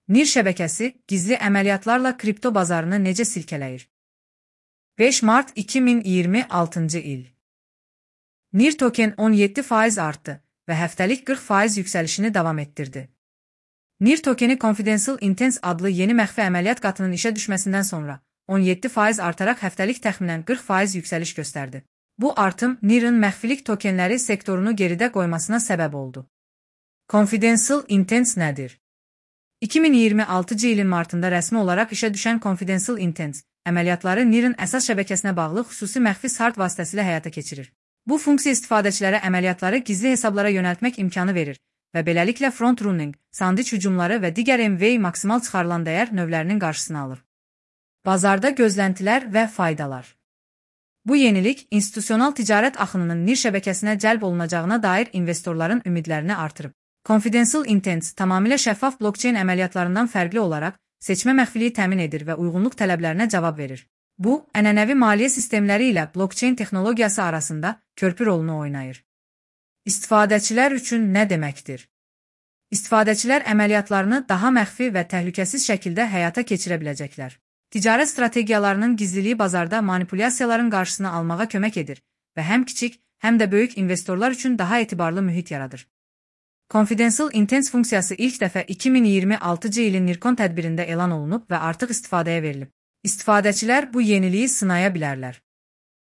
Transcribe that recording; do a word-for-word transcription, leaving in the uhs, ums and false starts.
NIR şəbəkəsi gizli əməliyyatlarla kripto bazarını necə silkələyir? beş mart iki min iyirmi altıncı il. NIR token on yeddi faiz artdı və həftəlik qırx faiz yüksəlişini davam etdirdi. NIR tokeni Confidential Intents adlı yeni məxfi əməliyyat qatının işə düşməsindən sonra on yeddi faiz artaraq həftəlik təxminən qırx faiz yüksəliş göstərdi. Bu artım NIR'ın məxfilik tokenləri sektorunu geridə qoymasına səbəb oldu. Confidential Intents nədir? iki min iyirmi altıncı ilin martında rəsmi olaraq işə düşən Confidential Intents əməliyyatları NIR'ın əsas şəbəkəsinə bağlı xüsusi məxfi SART vasitəsilə həyata keçirir. Bu funksiya istifadəçilərə əməliyyatları gizli hesablara yönəltmək imkanı verir və beləliklə front-running, sandviç hücumları və digər M V maksimal çıxarılan dəyər növlərinin qarşısını alır. Bazarda gözləntilər və faydalar. Bu yenilik institusional ticarət axınının NIR şəbəkəsinə cəlb olunacağına dair investorların ümidlərini artırıb. Confidential Intents tamamilə şəffaf blockchain əməliyyatlarından fərqli olaraq seçmə məxfiliyi təmin edir və uyğunluq tələblərinə cavab verir. Bu, ənənəvi maliyyə sistemləri ilə blockchain texnologiyası arasında körpü rolunu oynayır. İstifadəçilər üçün nə deməkdir? İstifadəçilər əməliyyatlarını daha məxfi və təhlükəsiz şəkildə həyata keçirə biləcəklər. Ticarət strategiyalarının gizliliyi bazarda manipulyasiyaların qarşısını almağa kömək edir və həm kiçik, həm də böyük investorlar üçün daha etibarlı mühit yaradır. Confidential Intents funksiyası ilk dəfə iki min iyirmi altıncı ilin NIRCon tədbirində elan olunub və artıq istifadəyə verilib. İstifadəçilər bu yeniliyi sınaya bilərlər.